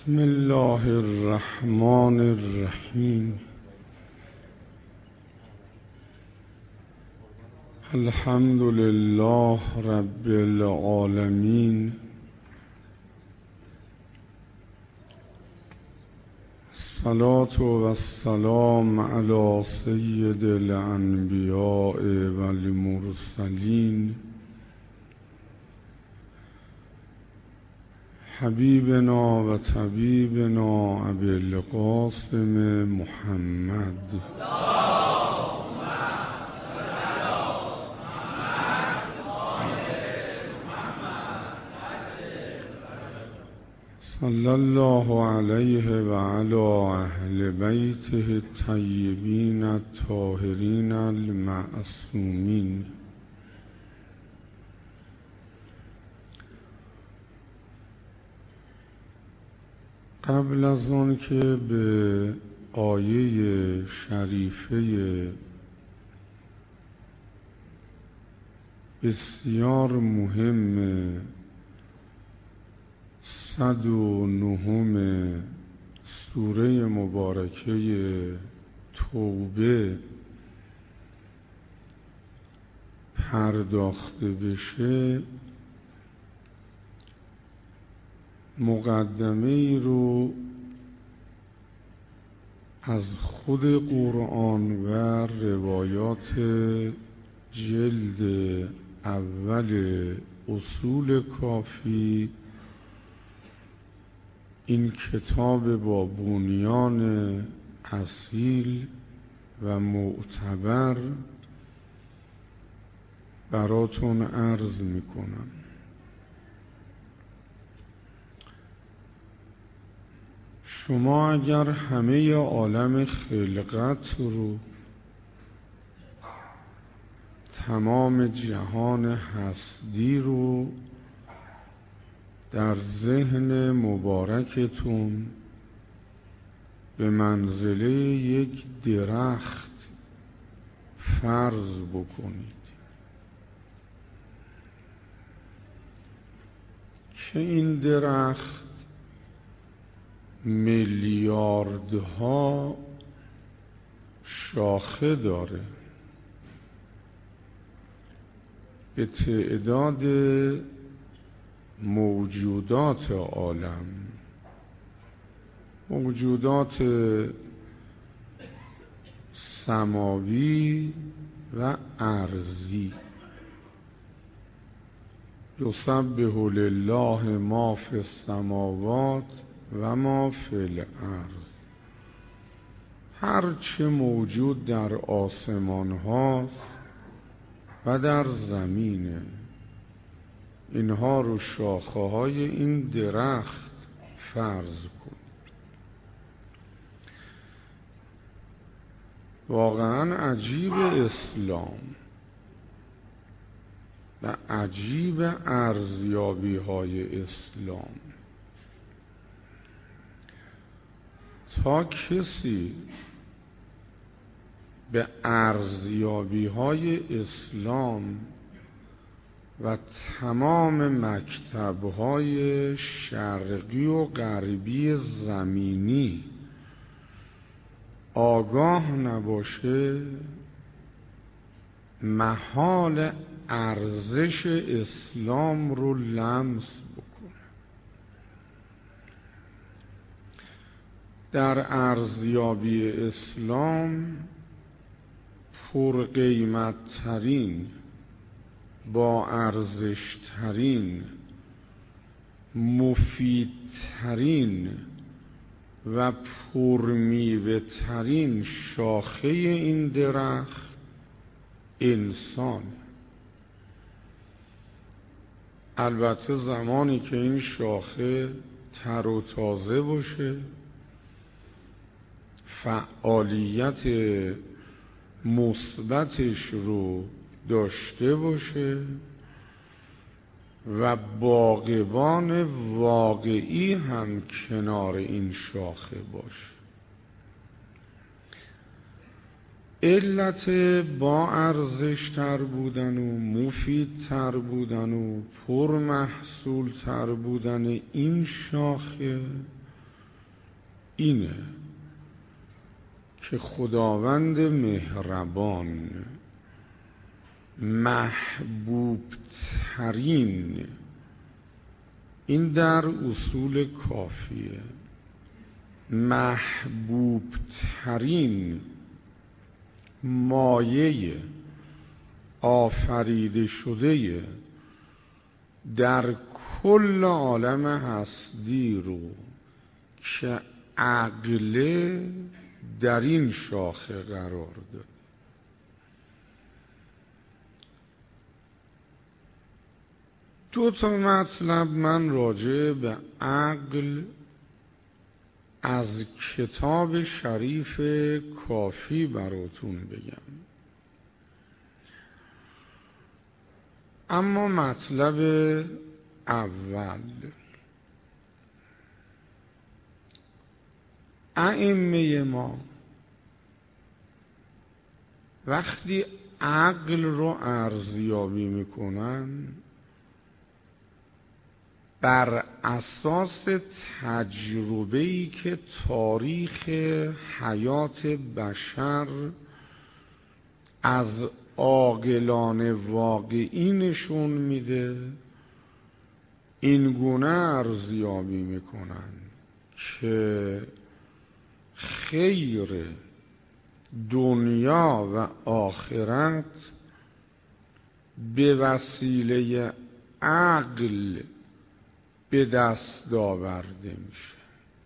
بسم الله الرحمن الرحیم. الحمد لله رب العالمین. الصلاة والسلام علی سید الانبیاء والمرسلین حبیبنا و طبیبنا ابی القاسم محمد صلی الله علیه و علی اهل بیته الطیبین الطاهرین المعصومین. قبل از آن که به آیه شریفه بسیار مهم 109 سوره مبارکه توبه پرداخته بشه، مقدمه ای رو از خود قرآن و روایات جلد اول اصول کافی، این کتاب با بنیان اصیل و معتبر براتون عرض میکنم. شما اگر همه عالم خلقت رو، تمام جهان هستی رو در ذهن مبارکتون به منزله یک درخت فرض بکنید که این درخت میلیاردها شاخه داره، به تعداد موجودات عالم، موجودات سماوی و ارضی. یسبح لله ما فی السماوات و ما فی الارض. هر چه موجود در آسمان هاست و در زمینه، اینها رو شاخه های این درخت فرض کن. واقعا عجیب اسلام و عجیب ارزیابی های اسلام. تا کسی به ارزیابی های اسلام و تمام مکتب‌های شرقی و غربی زمینی آگاه نباشه، محال ارزش اسلام رو لمس بکنه. در ارزیابی اسلام پرقیمت ترین، با ارزش ترین، مفیدترین و پرمیوه ترین شاخه این درخت انسان. البته زمانی که این شاخه تر و تازه باشه، فعالیت مثبتش رو داشته باشه و باغبان واقعی هم کنار این شاخه باشه. علت با ارزش تر بودن و مفید تر بودن و پرمحصول تر بودن این شاخه اینه که خداوند مهربان محبوب ترین، این در اصول کافیه، محبوب ترین مایه آفریده شده در کل عالم هستی رو که عقله در این شاخه قرار داد. دو تا مطلب من راجع به عقل از کتاب شریف کافی براتون بگم. اما مطلب اول، ائمه ما وقتی عقل رو ارزیابی میکنن بر اساس تجربه‌ای که تاریخ حیات بشر از عاقلان واقعی نشون میده، این گونه ارزیابی میکنن که خیر دنیا و آخرت به وسیله عقل به دست آورده میشه.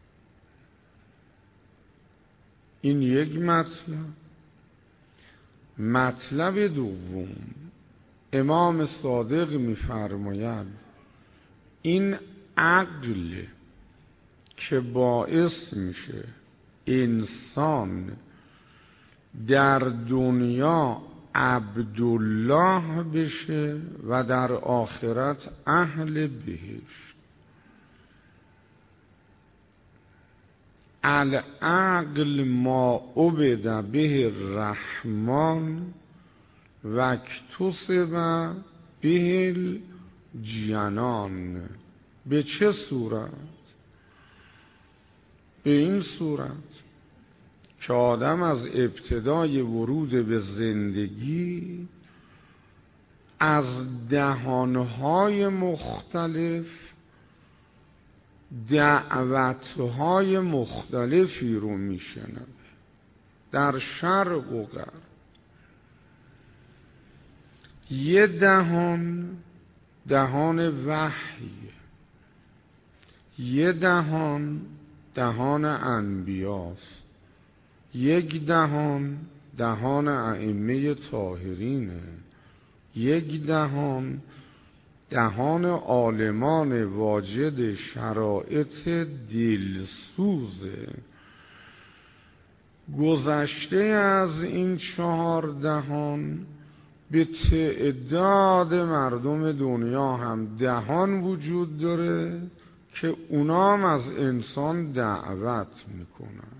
این یک مطلب. مطلب دوم، امام صادق می‌فرماید این عقل که باعث میشه انسان در دنیا عبدالله بشه و در آخرت اهل بهشت. العقل ما عبد به الرحمن و اکتسب به الجنان. به چه صورت؟ به این صورت که آدم از ابتدای ورود به زندگی از دهانهای مختلف دعوتهای مختلفی رو میشنوه در شرق و غرب. یه دهان، دهان وحی، یه دهان، دهان انبیاست، یک دهان، دهان ائمه طاهرینه، یک دهان، دهان عالمان واجد شرایط دلسوزه. گذشته از این 4 دهان به تعداد مردم دنیا هم دهان وجود داره که اونام از انسان دعوت میکنن.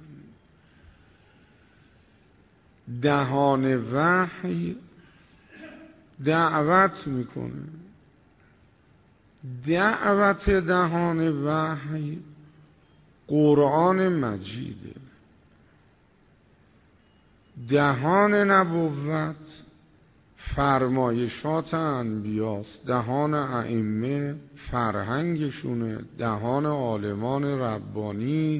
دهان وحی دعوت میکنه. دعوت دهان وحی قرآن مجیده. دهان نبوت فرمایشات انبیاست. دهان ائمه فرهنگشونه. دهان عالمان ربانی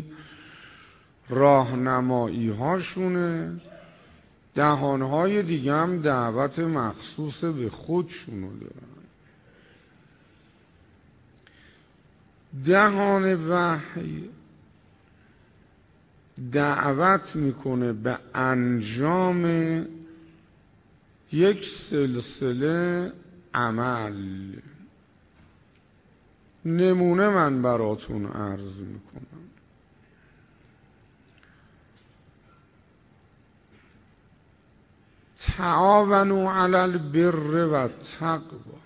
راهنمایی هاشونه. دهانهای دیگه هم دعوت مخصوص به خودشونو دارن. دهان وحی دعوت میکنه به انجام یک سلسله عمل. نمونه من براتون عرض میکنم. تعاونوا علی البر و التقوی.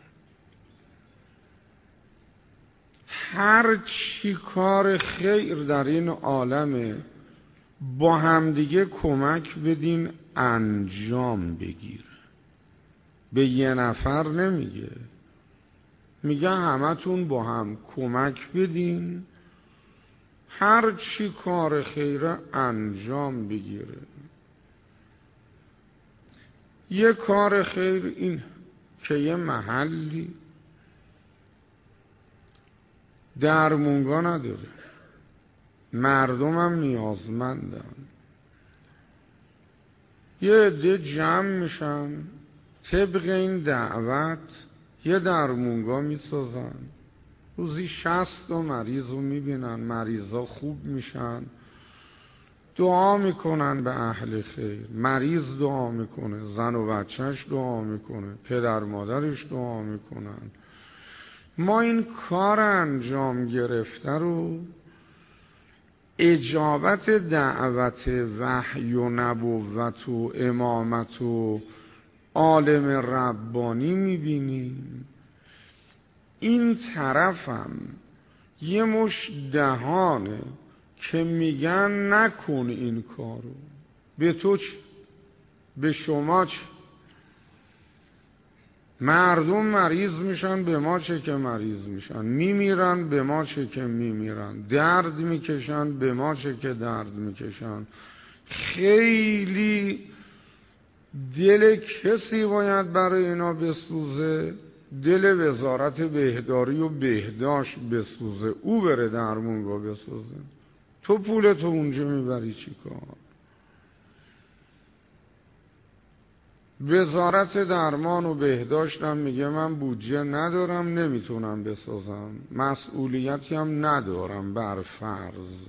هر چی کار خیر در این عالمه با همدیگه کمک بدین انجام بگیر. به یه نفر نمیگه، میگه همتون با هم کمک بدین هر چی کار خیره انجام بگیره. یه کار خیر این که یه محلی درمونگا نداره، مردم هم نیازمندن، یه عده جمع میشن طبق این دعوت یه درمونگا میسازن، روزی 60 مریض رو میبینن، مریضا خوب میشن، دعا میکنن به اهل خیر، مریض دعا میکنه، زن و بچهش دعا میکنه، پدر مادرش دعا میکنن. ما این کار انجام گرفته رو اجابت دعوت وحی و نبوت و امامت و عالم ربانی میبینیم. این طرفم یه مش دهانه که میگن نکن این کارو. به تو چه؟ به شما چه؟ مردم مریض میشن، به ما چه که مریض میشن، میمیرن، به ما چه که میمیرن، درد میکشن، به ما چه که درد میکشن. خیلی دل کسی باید برای اینا بسوزه، دل وزارت بهداری و بهداشت بسوزه، او بره درمونگا بسوزه. تو پولتو اونجا میبری چی کار؟ وزارت درمان و بهداشتم میگه من بودجه ندارم، نمیتونم بسازم، مسئولیتی هم ندارم بر فرض.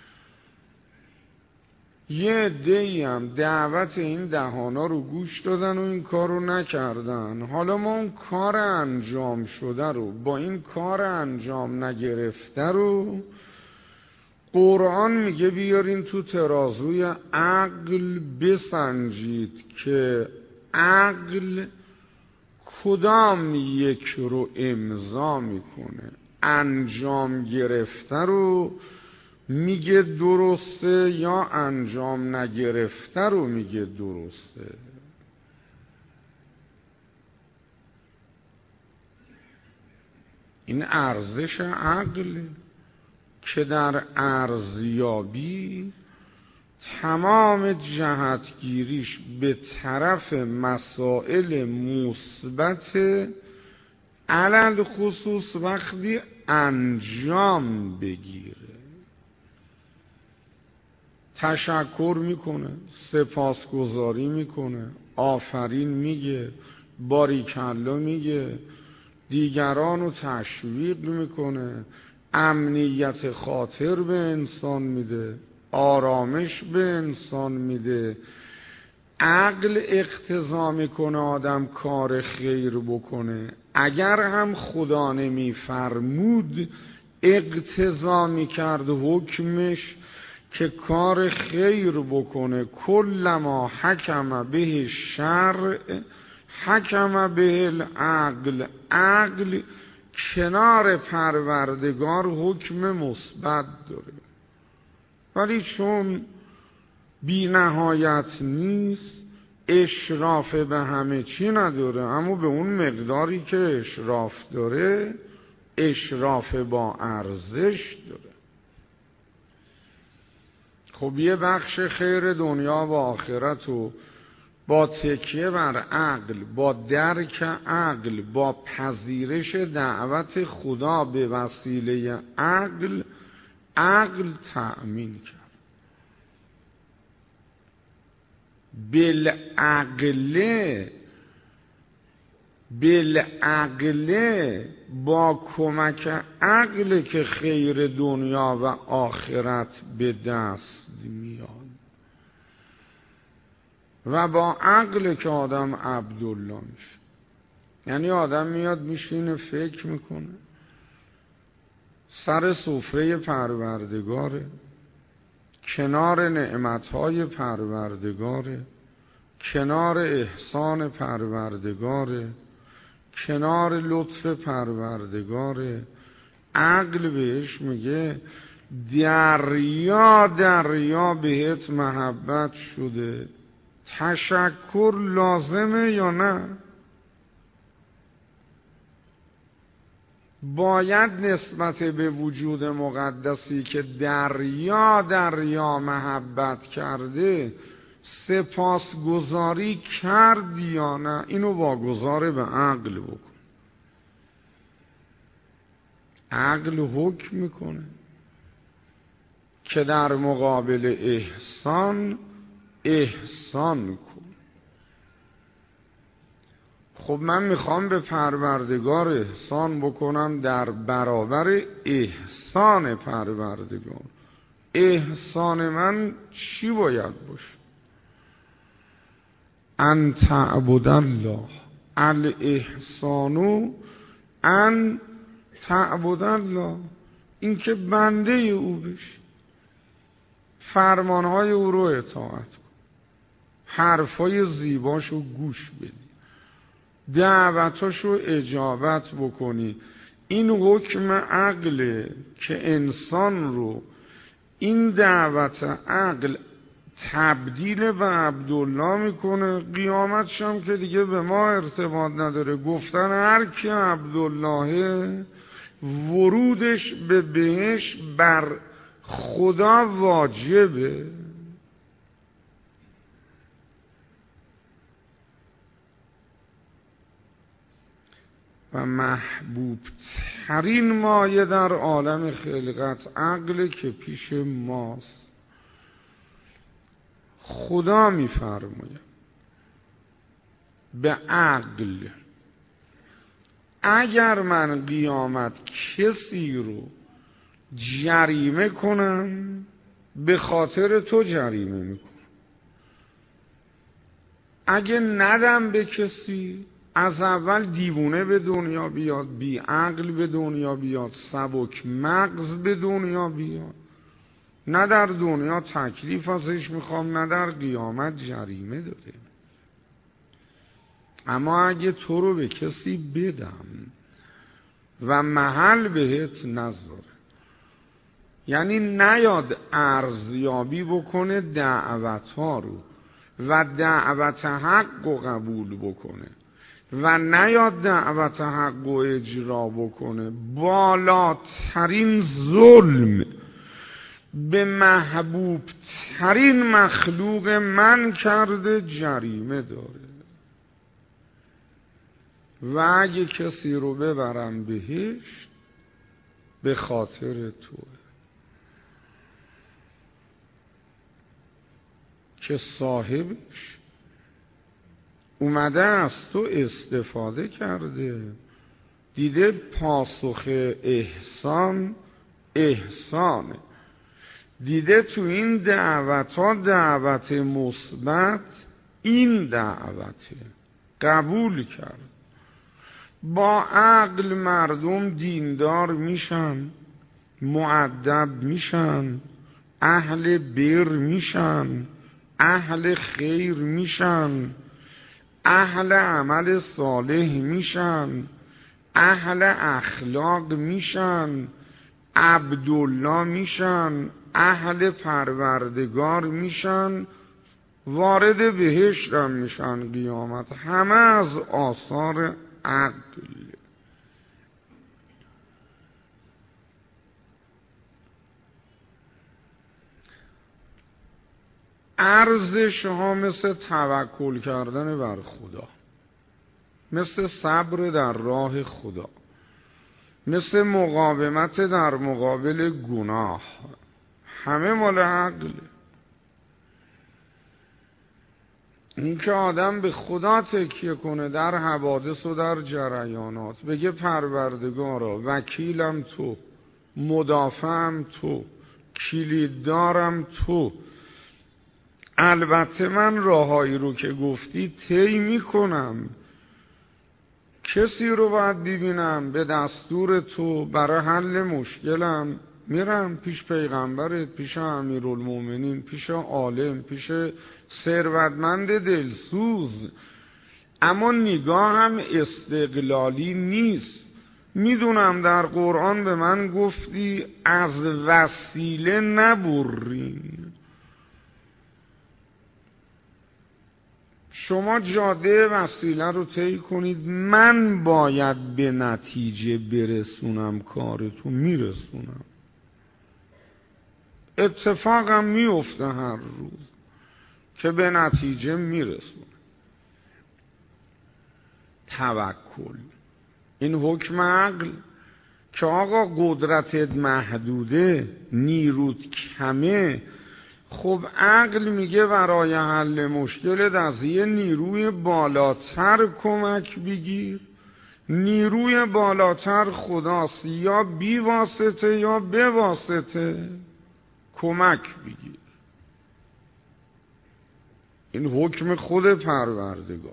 یه عده‌ای هم دعوت این دهانا رو گوش دادن و این کار رو نکردن. حالا ما اون کار انجام شده رو با این کار انجام نگرفته رو قرآن میگه بیارین تو ترازوی عقل بسنجید که عقل کدام یک رو امضا میکنه. انجام گرفته رو میگه درسته یا انجام نگرفته رو میگه درسته. این ارزش عقل که در ارزیابی تمام جهتگیریش به طرف مسائل مثبت، علل خصوص وقتی انجام بگیره. تشکر میکنه، سپاسگزاری میکنه، آفرین میگه، باریکلا میگه، دیگران رو تشویق میکنه، امنیت خاطر به انسان میده، آرامش به انسان میده. عقل اقتضا میکنه آدم کار خیر بکنه. اگر هم خدا نمیفرمود اقتضا میکرد حکمش که کار خیر بکنه. کلما حکم به شرع حکم به العقل. عقل کنار پروردگار حکم مثبت داره، ولی چون بی نهایت نیست اشراف به همه چی نداره، اما به اون مقداری که اشراف داره اشراف با ارزش داره. خب یه بخش خیر دنیا و آخرت و با تکیه بر عقل، با درک عقل، با پذیرش دعوت خدا به وسیله عقل تأمین کرد. بالعقل با کمک عقل که خیر دنیا و آخرت به دست میاد و با عقل که آدم عبدالله میشه. یعنی آدم میاد میشینه فکر میکنه، سر سفره پروردگاره، کنار نعمتهای پروردگاره، کنار احسان پروردگاره، کنار لطف پروردگاره. عقل بهش میگه دریا بهت محبت شده، تشکر لازمه یا نه؟ باید نسبت به وجود مقدسی که دریا محبت کرده سپاسگزاری کرد یا نه، اینو واگذار به عقل بکن. عقل حکم میکنه که در مقابل احسان کن. خب من میخوام به پروردگار احسان بکنم، در برابر احسان پروردگار احسان من چی باید باشه؟ ان تعبد الله، الاحسان ان تعبد الله، این که بنده او بشی، فرمانهای او رو اطاعت کن، حرفای زیباشو گوش بدی، دعوتاشو اجابت بکنی. این حکم عقله که انسان رو این دعوت عقل تبدیل به عبدالله میکنه. قیامتش هم که دیگه به ما ارتباط نداره، گفتن هر کی عبدالله ورودش به بهشت بر خدا واجبه. و محبوب ترین مایه در عالم خلقت عقل که پیش ماست. خدا میفرماید به عقل اگر من قیامت کسی رو جریمه کنم، به خاطر تو جریمه میکنم. اگه ندم به کسی، از اول دیوونه به دنیا بیاد، بی عقل به دنیا بیاد، سبک مغز به دنیا بیاد، نه در دنیا تکلیف ازش میخوام، نه در قیامت جریمه داره. اما اگه تو رو به کسی بدم و محل بهت نذاره، یعنی نیاد ارزیابی بکنه دعوت ها رو و دعوت حق رو قبول بکنه و نیاد دعوت حق رو اجرا بکنه، بالاترین ظلم به محبوب ترین مخلوق من کرده، جریمه داره. و اگه کسی رو ببرم بهشت، به خاطر توه که صاحبش اومده از تو استفاده کرده، دیده پاسخ احسان احسانه، دیده تو این دعوت ها دعوت مثبت، این دعوته قبول کرد. با عقل مردم دیندار میشن، مؤدب میشن، اهل بر میشن، اهل خیر میشن، اهل عمل صالح میشن، اهل اخلاق میشن، عبدالله میشن، اهل پروردگار میشن، وارد بهشت هم میشن قیامت. همه از آثار عقل. ارزش ها مثل توکل کردن بر خدا، مثل صبر در راه خدا، مثل مقاومت در مقابل گناه، همه مال عقله. این که آدم به خدا تکیه کنه در حوادث و در جریانات، بگه پروردگارا وکیلم تو، مدافعم تو، کلیددارم تو، البته من راهایی رو که گفتی طی میکنم، کسی رو باید ببینم به دستور تو برای حل مشکلم، میرم پیش پیغمبرت، پیش امیرالمومنین، پیش عالم، پیش ثروتمند دلسوز. اما نگاهم استقلالی نیست. میدونم در قرآن به من گفتی از وسیله نبرین. شما جاده وسیله رو طی کنید، من باید به نتیجه برسونم کارتون، میرسونم. اتفاقم میفته هر روز که به نتیجه میرسونم. توکل، این حکم عقل که آقا قدرتت محدوده، نیروت کمه، خب عقل میگه برای حل مشکلت از یه نیروی بالاتر کمک بگیر. نیروی بالاتر خداست، یا بی واسطه یا به واسطه کمک بگیر. این حکم خود پروردگار.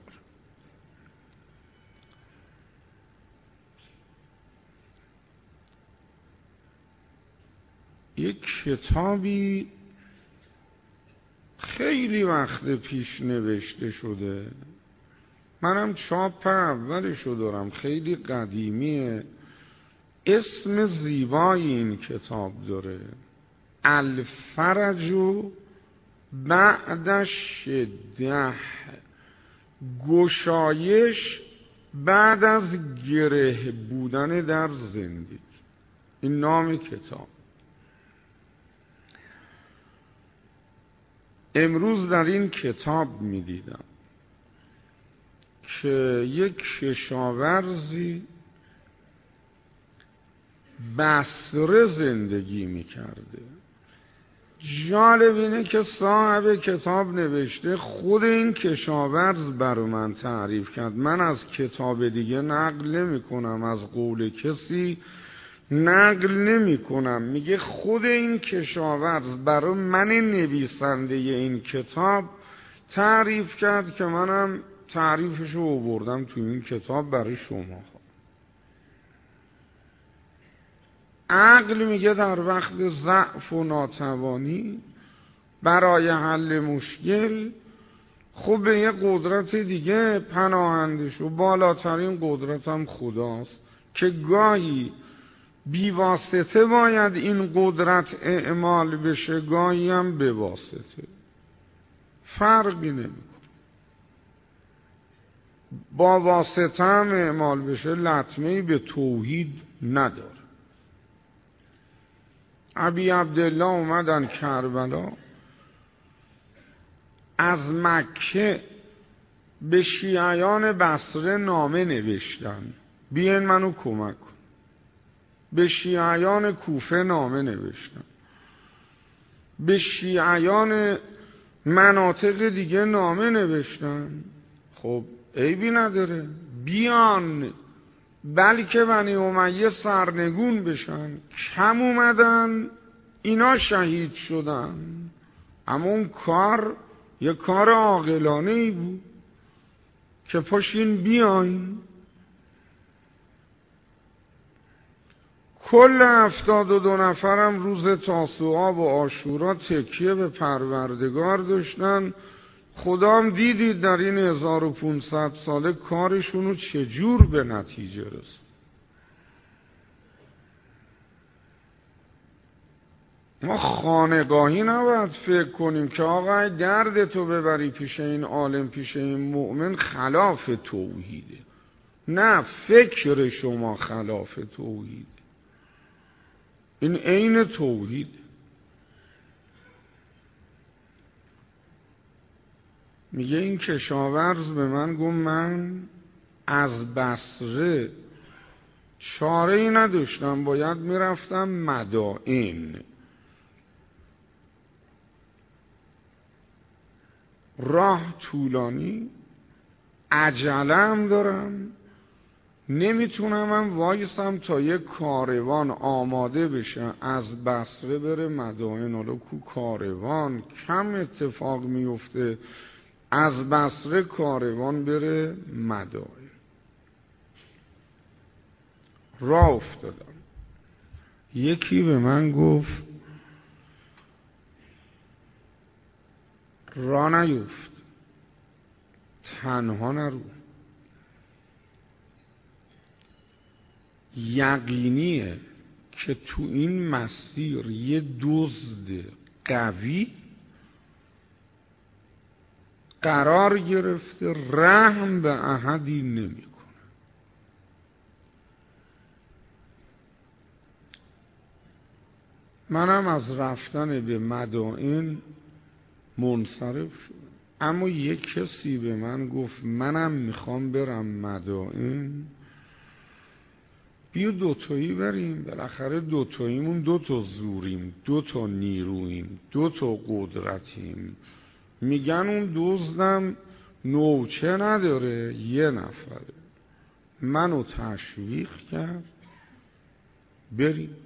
یک کتابی خیلی وقت پیش نوشته شده، منم چاپ اولشو دارم، خیلی قدیمیه، اسم زیبایی این کتاب داره، الفرج بعد شده، گشایش بعد از گره بودن در زندگی. این نام کتاب. امروز در این کتاب می‌دیدم که یک کشاورزی بصره زندگی می‌کرده. جالب اینه که صاحب کتاب نوشته خود این کشاورز برای من تعریف کرد. من از کتاب دیگه نقل نمی کنم، از قول کسی نقل نمی کنم. میگه خود این کشاورز برای من نویسنده این کتاب تعریف کرد که منم تعریفشو آوردم تو این کتاب برای شما. عقل میگه در وقت ضعف و ناتوانی برای حل مشکل خب به یه قدرت دیگه پناهنده شو. بالاترین قدرتم خداست که گاهی بیواسطه باید این قدرت اعمال بشه، گاهی هم به واسطه، فرقی نمیکنه. با واسطه هم اعمال بشه لطمه‌ای به توحید نداره. ابی عبدالله اومدن کربلا، از مکه به شیعیان بصره نامه نوشتن بیاین منو کمک کن. به شیعیان کوفه نامه نوشتن، به شیعیان مناطق دیگه نامه نوشتن. خب عیبی نداره بیان، بلکه بنی امیه سرنگون بشن. کم اومدن اینا شهید شدن، اما اون کار یه کار عاقلانه ای بود که پاشین بیاین. کل 72 نفرم روز تاسوعا و عاشورا تکیه به پروردگار داشتن. خدا هم دیدید در این 1500 ساله کارشونو چجور به نتیجه رسید. ما خانگاهی نباید فکر کنیم که آقا دردتو ببری پیش این عالم، پیش این مؤمن، خلاف توحیده. نه، فکر شما خلاف توحید، این عین توحید. میگه این کشاورز به من گفت من از بصره چاره ای نداشتم، باید میرفتم مدائن، راه طولانی، عجله‌ام دارم، نمیتونم من وایسم تا یک کاروان آماده بشه از بصره بره مدائن. حالا کو کاروان کم اتفاق میفته از بصره کاروان بره مدائن. راه افتادم. یکی به من گفت راه نیفت، تنها نرو، یقینیه که تو این مسیر یه دزد قوی قرار گرفته، رحم به احدی نمیکنه. منم از رفتن به مدائن منصرف شدم، اما یک کسی به من گفت منم میخوام برم مدائن، بیا دوتایی بریم، بالاخره دوتاییمون دوتا زوریم، دوتا نیرویم، دوتا قدرتیم. میگن اون دزدم نوچه نداره، یه نفره. منو تشویق کرد بریم.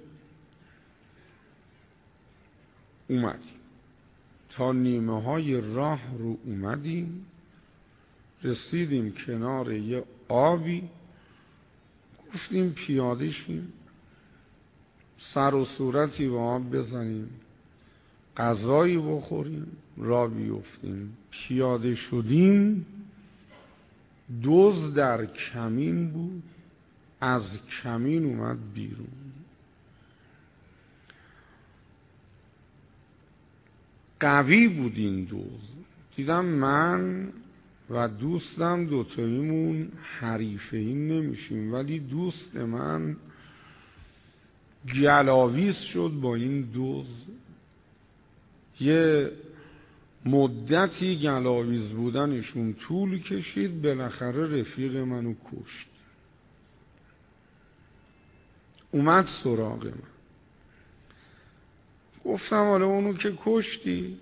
اومدیم تا نیمه های راه رو اومدیم، رسیدیم کنار یه آبی، گفتیم پیاده شیم، سر و صورتی به آب بزنیم، غذایی بخوریم، را بیفتیم. پیاده شدیم، دزد در کمین بود، از کمین اومد بیرون. قوی بود این دزد. دیدم من و دوستم دوتاییمون حریفه‌ای نمیشیم، ولی دوست من گلاویز شد با این دزد. یه مدتی گلاویز بودنشون طول کشید، بالاخره رفیق منو کشت. اومد سراغ من، گفتم حالا اونو که کشتی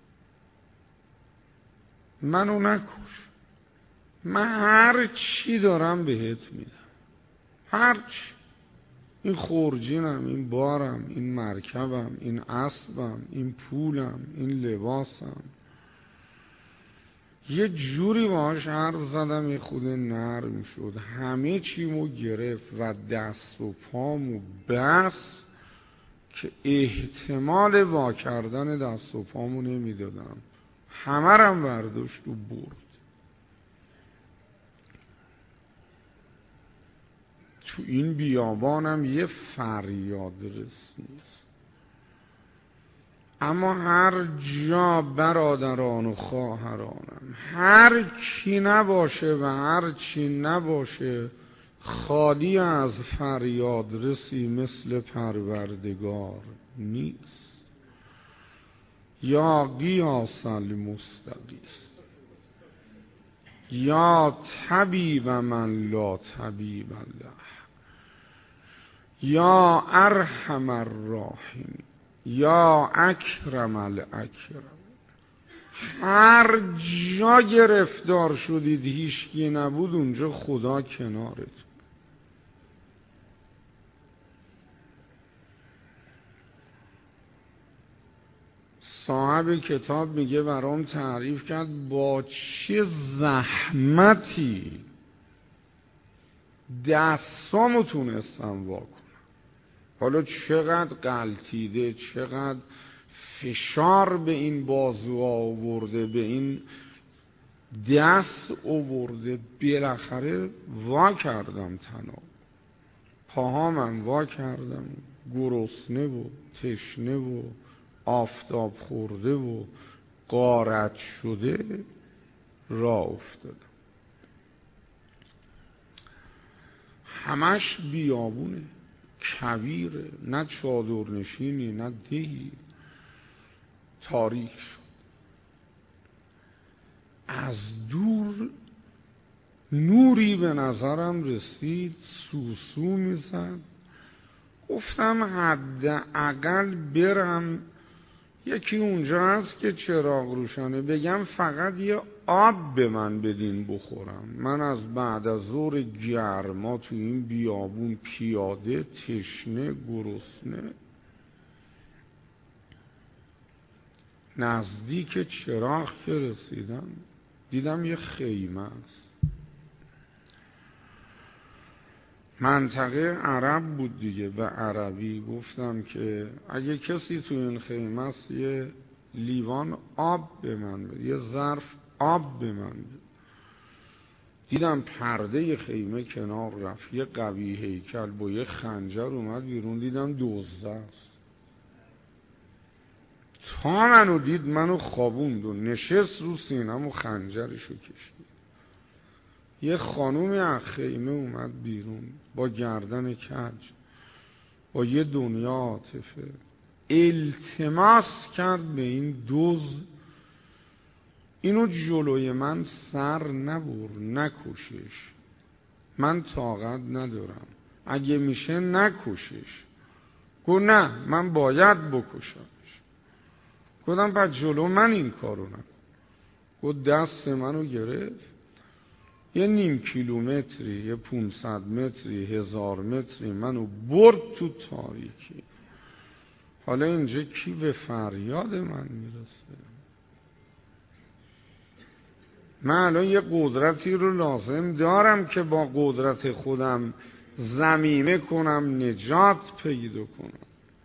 منو نکش، من هر چی دارم بهت میدم، هر چی، این خورجینم، این بارم، این مرکبم، این اسبم، این پولم، این لباسم. یه جوری باهاش حرف زدم یه خود نرم شد، همه چیمو گرفت و دست و پامو بس که احتمال وا کردن دست و پامو نمیدادم، همه رم برداشت و برد. تو این بیابانم یه فریاد رس نیست، اما هر جا برادران و خواهرانم، هر کی نباشه و هر چی نباشه خالی از فریاد رسی مثل پروردگار نیست. یا قیاس المستقیس، یا طبیب من لا طبیب له، یا ارحم الراحمین، یا اکرم الاکرم. هر جا گرفتار شدید هیچکی نبود، اونجا خدا کنارت. صاحب کتاب میگه برام تعریف کرد با چه زحمتی دستامو تونستم واکنم. حالا چقدر غلطیده، چقدر فشار به این بازوها آورده، به این دست آورده، بالاخره وا کردم تناب، پاهامم وا کردم، گرسنه و تشنه و آفتاب خورده و غارت شده راه افتادم. همش بیابونه، کویره، نه چادرنشینی نه دهی، تاریک شد. از دور نوری به نظرم رسید، سوسو میزد. گفتم حداقل برم یکی اونجا هست که چراغ روشنه، بگم فقط یه آب به من بدین بخورم. من از بعد از ظهر گرما تو این بیابون پیاده، تشنه، گرسنه. نزدیک چراغ که رسیدم دیدم یه خیمه است. منطقه عرب بود دیگه، به عربی گفتم که اگه کسی تو این خیمه است یه لیوان آب به من بده، یه ظرف آب به من بده. دیدم پرده خیمه کنار رفت، یه قوی هیکل با یه خنجر اومد بیرون، دیدم دزد است. تا منو دید منو خوابوند و نشست رو سینم و خنجرشو کشید. یه خانومی از خیمه اومد بیرون با گردن کج، با یه دنیا عاطفه، التماس کرد به این دزد اینو جلوی من سر نبر، نکشش، من طاقت ندارم، اگه میشه نکشش. گفت نه من باید بکشمش. گفتم پس جلو من این کارو نکن. گفت دست منو گرفت، یه 0.5 کیلومتری، یه 500 متری، 1000 متری منو برد تو تاریکی. حالا اینجا کی به فریاد من میرسه؟ من الان یه قدرتی رو لازم دارم که با قدرت خودم ضمیمه کنم، نجات پیدا کنم.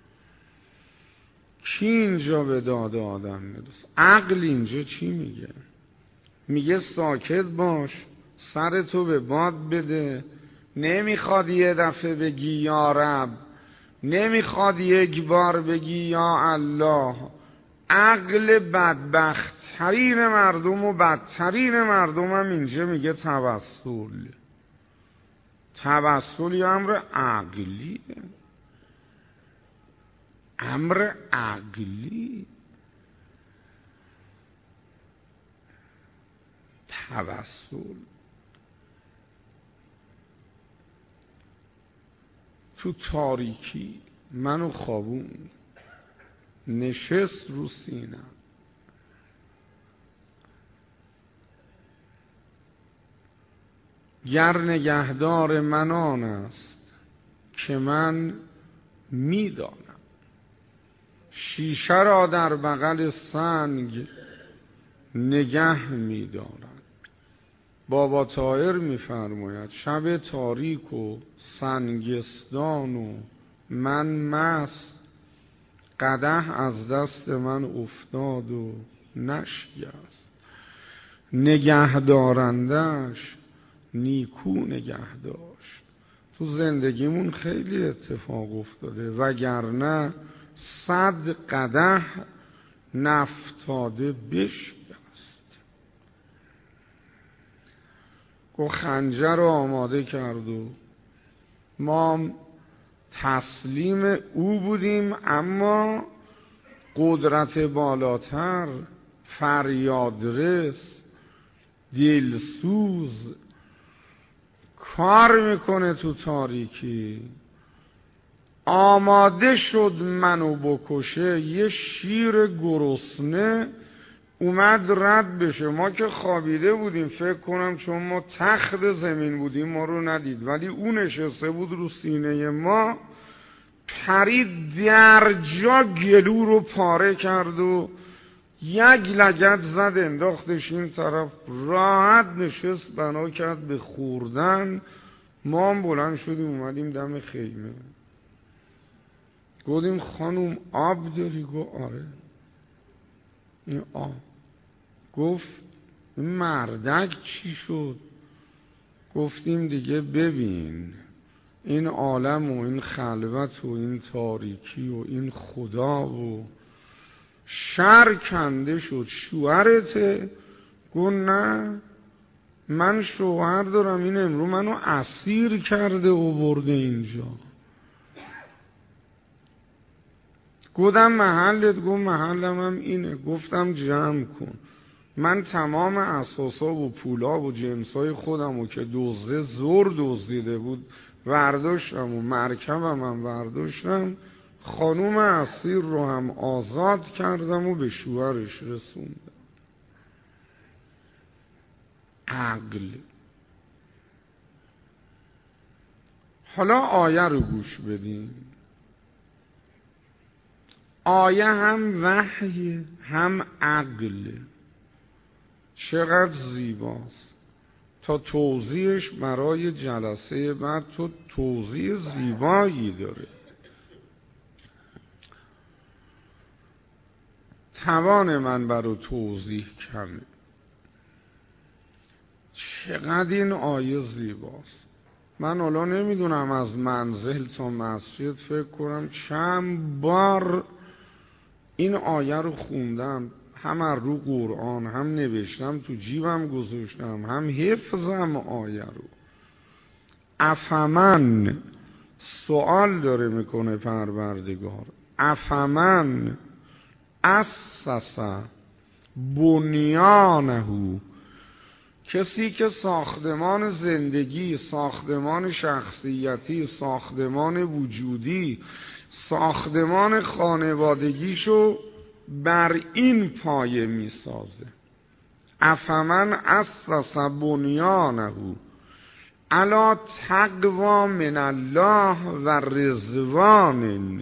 کی اینجا به داد آدم میرسه؟ عقل اینجا چی میگه؟ میگه ساکت باش، سرتو به باد بده، نمیخواد یه دفعه بگی یا رب، نمیخواد یک بار بگی یا الله. عقل بدبخت‌ترین مردم و بدترین مردم هم اینجا میگه توسل. توسل یه امر عقلیه، امر عقلی. توسل تو تاریکی منو خوابون، نشست رو سینم. گر نگهدار من آن است که من میدانم، شیشه را در بغل سنگ نگه میدارم. بابا طاهر میفرماید شب تاریک و سنگستان و من مست، قدح از دست من افتاد و نشکست. نگه دارندش نیکو نگه داشت. تو زندگیمون خیلی اتفاق افتاده، وگرنه 100 قدح نفتاده بشکست. گو خنجر رو آماده کرد و ما تسلیم او بودیم، اما قدرت بالاتر، فریادرس، دلسوز کار میکنه تو تاریکی. آماده شد منو بکشه. یه شیر گرسنه اومد رد بشه. ما که خوابیده بودیم، فکر کنم چون ما تخت زمین بودیم ما رو ندید، ولی اون نشسته بود رو سینه ما، پرید در جا گلو رو پاره کرد و یک لگد زد انداختش این طرف، راحت نشست بنا کرد به خوردن. ما هم بلند شدیم اومدیم دم خیمه. گفتیم خانوم آب داری؟ گفت آره. این آب. گفت این مردک چی شد؟ گفتیم دیگه ببین این عالم و این خلوت و این تاریکی و این خدا و شر کنده شد. شوهرته؟ گفت نه من شوهر دارم، این امرو منو اسیر کرده و برده اینجا. گفتم محلت؟ گفت محلم هم اینه. گفتم جمع کن، من تمام اساسا و پولا و جنسای خودم و که دزده زور دزدیده بود ورداشتم و مرکبم هم ورداشتم، خانوم اسیر رو هم آزاد کردم و به شوهرش رسوندم. عقل. حالا آیه رو گوش بدین. آیه هم وحی هم عقل. چقدر زیباست. تا توضیحش برای جلسه بعد تو توضیح زیبایی داره. توان من برای توضیح کمه. چقدر این آیه زیباست. من حالا نمیدونم از منزل تا مسجد فکر کنم چند بار این آیه رو خوندم، هم رو قرآن، هم نوشتم تو جیبم گذاشتم، هم حفظم آیه رو. افمن سوال داره میکنه پروردگار، افمن اسس بنیانه، کسی که ساختمان زندگی، ساختمان شخصیتی، ساختمان وجودی، ساختمان خانوادگیشو بر این پایه میسازه. افمن اسس بنیانه علی تقوی من الله و رضوان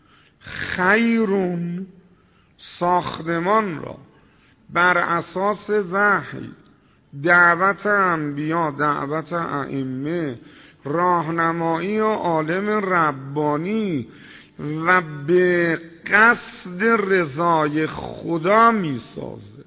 خیرون، ساختمان را بر اساس وحی، دعوت انبیا، دعوت ائمه، راهنمایی و عالم ربانی و به قصد رضای خدا میسازه.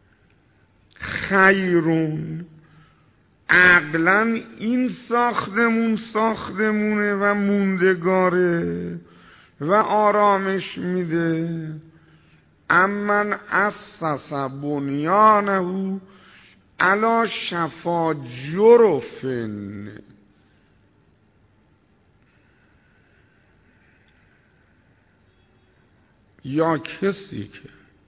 خیرون، عقلا این ساختمونه و موندگاره و آرامش میده. امن اسس بنیانه علی شفا جرف، یا کسی که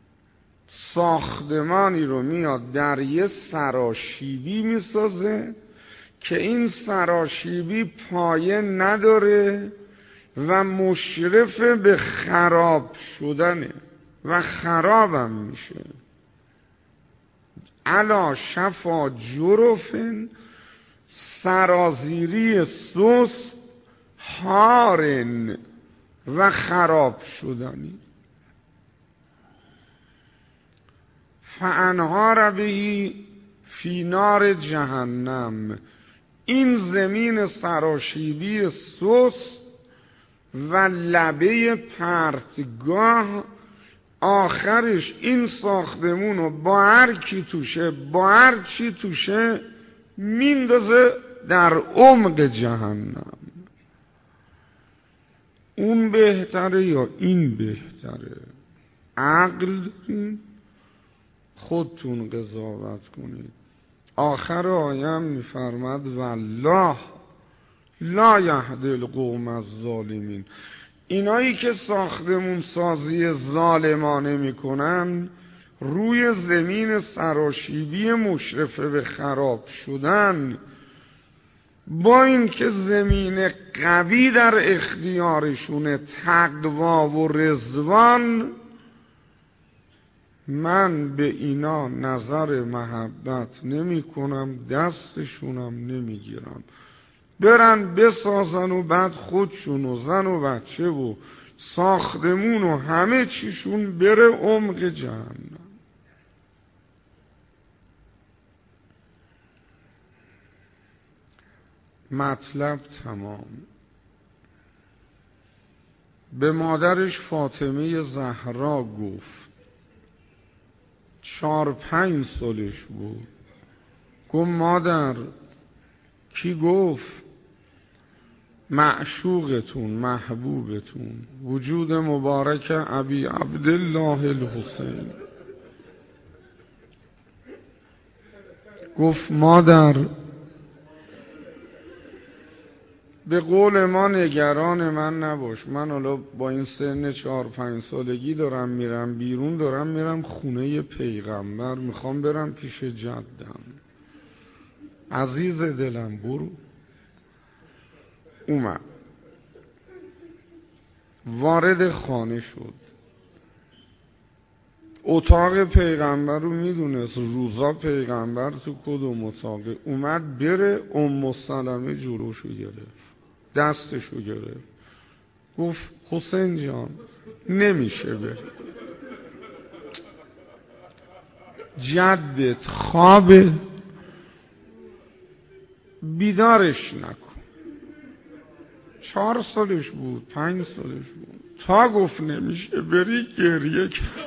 ساختمانی رو میاد در یه سراشیبی میسازه که این سراشیبی پایه نداره و مشرف به خراب شدنه و خرابم میشه. علا شفا جرفن، سرازیری سوس، هارن و خراب شدنی. فانهار به فی نار جهنم، این زمین سراشیبی سوس و لبه پرتگاه، آخرش این ساختمونو با هر کی توشه، با هر چی توشه میندازه در عمق جهنم. اون بهتره یا این بهتره؟ عقل خودتون قضاوت کنید. آخر آیه میفرماد والله لا یهدی القوم الظالمین، اینایی که ساختمون سازی ظالمانه میکنن روی زمین سراشیبی مشرفه به خراب شدن، با اینکه زمین قوی در اختیارشونه، تقوا و رضوان، من به اینا نظر محبت نمی کنم، دستشونم نمی گیرم، برن بسازن و بعد خودشون و زن و بچه و ساختمون و همه چیشون بره عمق جهنم. مطلب تمام. به مادرش فاطمه زهرا گفت، 4-5 سالش بود، گفت مادر کی گفت؟ معشوقتون، محبوبتون، وجود مبارک ابی عبدالله الحسین. گفت مادر به قول ما نگران من نباش، من حالا با این سن 4-5 سالگی دارم میرم بیرون، دارم میرم خونه پیغمبر، میخوام برم پیش جدم. عزیز دلم برو. اومد وارد خانه شد، اتاق پیغمبر رو میدونست روزا پیغمبر تو کدوم اتاقه. اومد بره، ام سلمه جلوشو گرفت، دستشو گرفت، گفت حسین جان نمیشه بری، جدت خوابه، بیدارش نکن. 4 سالش بود، 5 سالش بود، تا گفت نمیشه بری گریه کرد.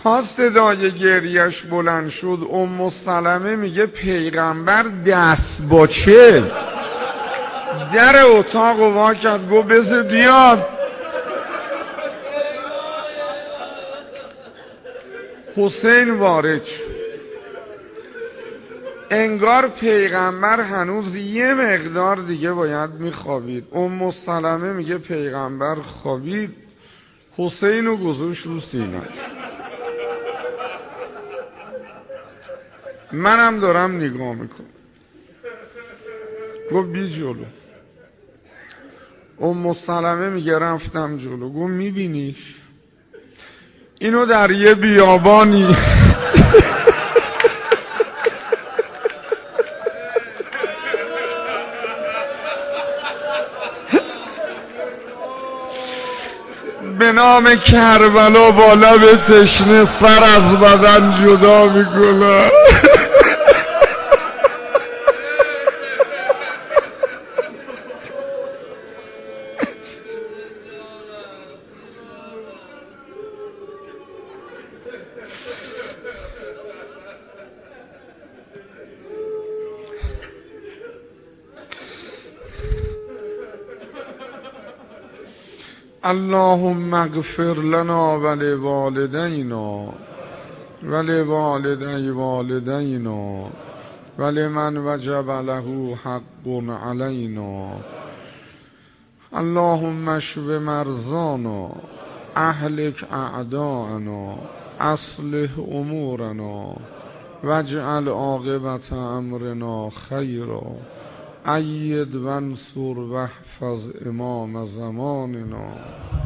تا صدای گریش بلند شد، ام سلمه میگه پیغمبر دست با چه در اتاق رو وا کرد، گفت بذار بیاد. حسین وارد شد. انگار پیغمبر هنوز یه مقدار دیگه باید میخوابید. ام سلمه میگه پیغمبر خوابید، حسین رو گذاشت رو سینه‌اش. منم دارم نگاه میکنم. گفت بی جلو. ام سلمه میگه رفتم جلو. گفت میبینیش اینو در یه بیابانی به نام کربلا با لب تشنه سر از بدن جدا میکنه. اللهم اغفر لنا ولوالدینا ولوالدی والدینا ولمن وجب له حق علینا. اللهم اشف مرضانا اهلک اعداءنا اصلح امورنا واجعل عاقبت امرنا خیرا. أید وانصر واحفظ امام زماننا.